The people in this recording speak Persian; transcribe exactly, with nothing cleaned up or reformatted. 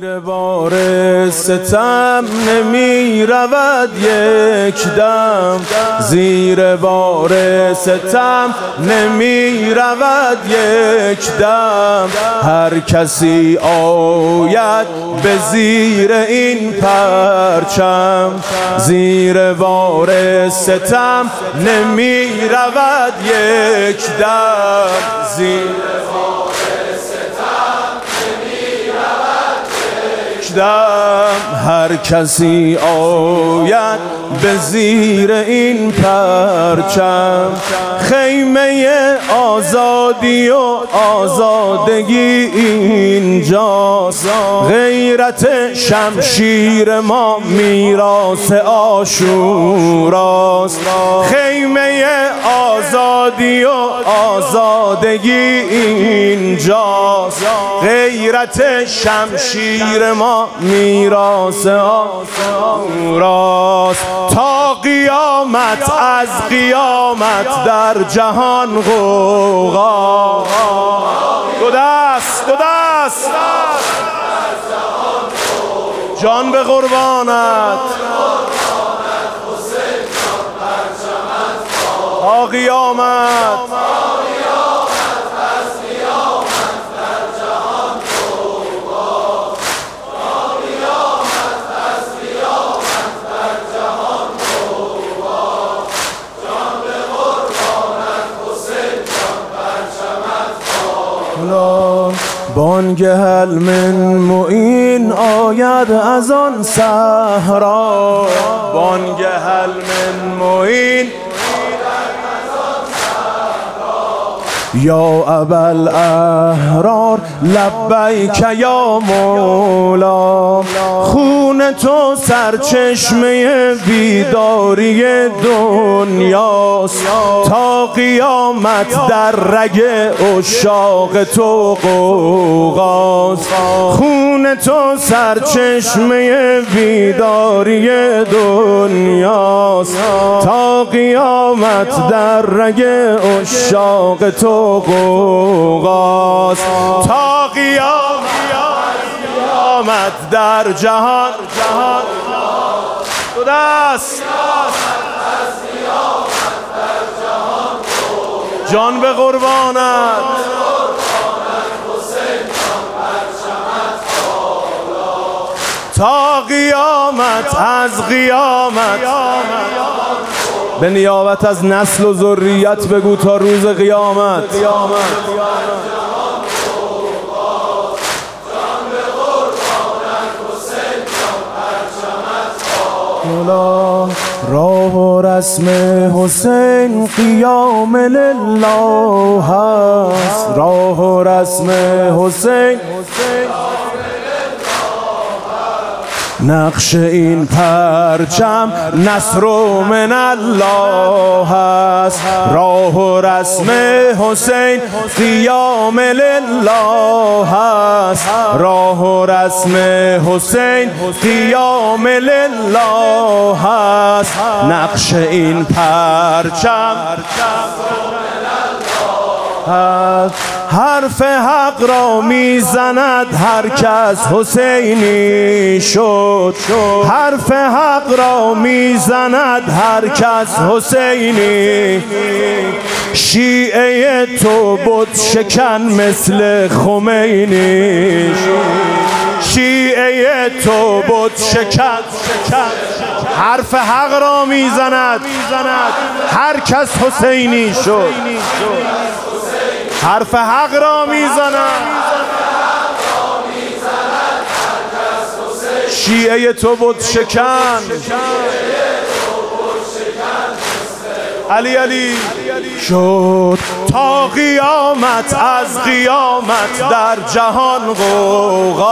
زیر بار ستم نمی رود یک دم، زیر بار ستم نمی رود یک دم. هر کسی آید به زیر این پرچم، زیر بار ستم نمی رود یک دم، زیر دم. هر کسی آید به زیر این پرچم. خیمه آزادی و آزادگی اینجاست، غیرت شمشیر ما میراث عاشوراست. خیمه آزادی و آزادگی اینجاست، غیرت شمشیر ما میراث عاشوراست. تا قیامت از قیامت در جهان غوغا. دو دست دو دست جان به قربانت، تا قیامت بانگ هل من معین آید از آن صحرا. بانگ هل من معین یا ابوالاحرار لبیک یا مولا. خون تو سرچشمه بیداری دنیاست، تا قیامت در رگ عشاق تو غوغاست. خون تو سرچشمه بیداری دنیاست، تا قیامت در رگ عشاق تو غوغاست. تا قیامت در جهان دو دست جان به قربانت، تا قیامت از قیامت. به نیابت از نسل و ذریت بگو تا روز قیامت. مولا راه و رسم حسین قیام لله هست، راه و رسم حسین نقش این پرچم نصر من الله است. راه و رسم حسین قیام لله است، راه و رسم حسین قیام لله است. نقش این پرچم حرف حق را میزند هر کس حسینی شد. حرف حق را میزند هر کس حسینی. شیعه تو بت شکن مثل خمینی. شیعه تو بت شکن حرف حق را میزند هر کس حسینی شد. حرف حق را میزند شیعه تو بت شکن. علی علی شد تا قیامت از قیامت در جهان غوغا.